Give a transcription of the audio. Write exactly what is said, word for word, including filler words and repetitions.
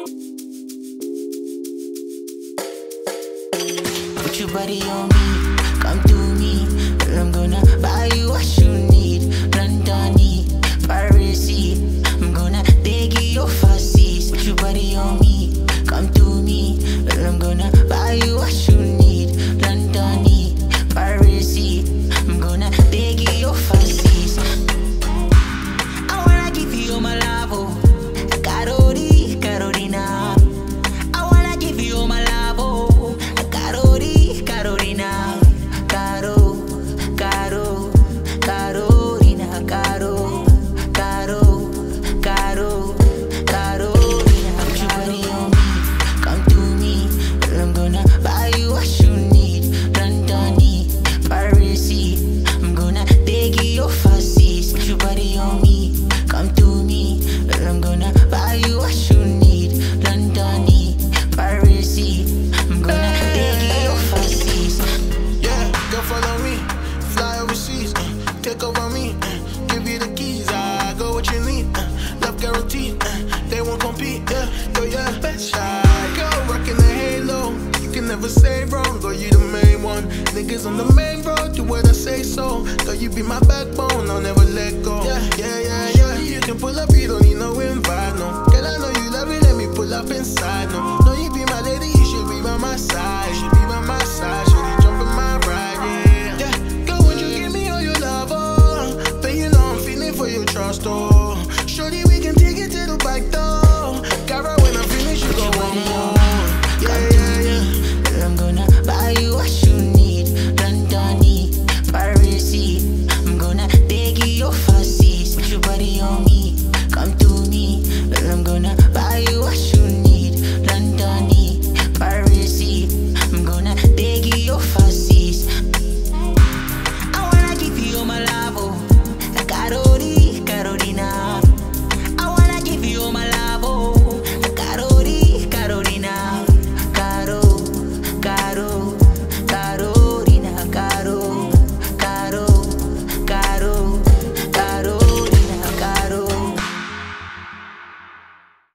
Put your body on me, come to me, and I'm gonna buy you what you need. London, Paris, I'm gonna take you overseas. Put your body on me, come to me, and I'm gonna buy you what you need. London, Paris, I'm gonna take you overseas. I wanna give you all my love, oh, Caroli, Carolina. I wanna give you all my love, oh, Caroli, Carolina. Caro, Caro, Carolina, Caro, Caro, Caro, Carolina. Put your body on me, come to me, and I'm gonna buy you what you need. London, Paris, I'm gonna take you overseas. Put your body on me, come to me, and I'm gonna buy you what you need. London, Paris, I'm gonna take you overseas. Yeah, girl, follow me, fly overseas, uh, take over me, uh, give you the keys, I go what you need, uh, love guaranteed, uh, they won't compete, yeah, yo, yeah, best shy, girl, rockin' the halo, you can never say wrong, girl, you the main one, niggas on the main road, do what I say so, girl, you be my backbone, I'll never let go, yeah, yeah, yeah, yeah, you can pull up, you don't need no invite, no, girl, I know you love it, let me pull up inside, no, no, you be my lady, you should be by my side, you should be by my side, should you jump in my ride, yeah, yeah, girl, when you give me all your love, oh, then you know I'm feeling for your trust, oh, shorty, we can take it to the back door, Cara, when I'm finished, you go one more, yeah, yeah, yeah, and I'm gonna buy you what you need. London, Paris, I'm gonna take you overseas. Put your body on me,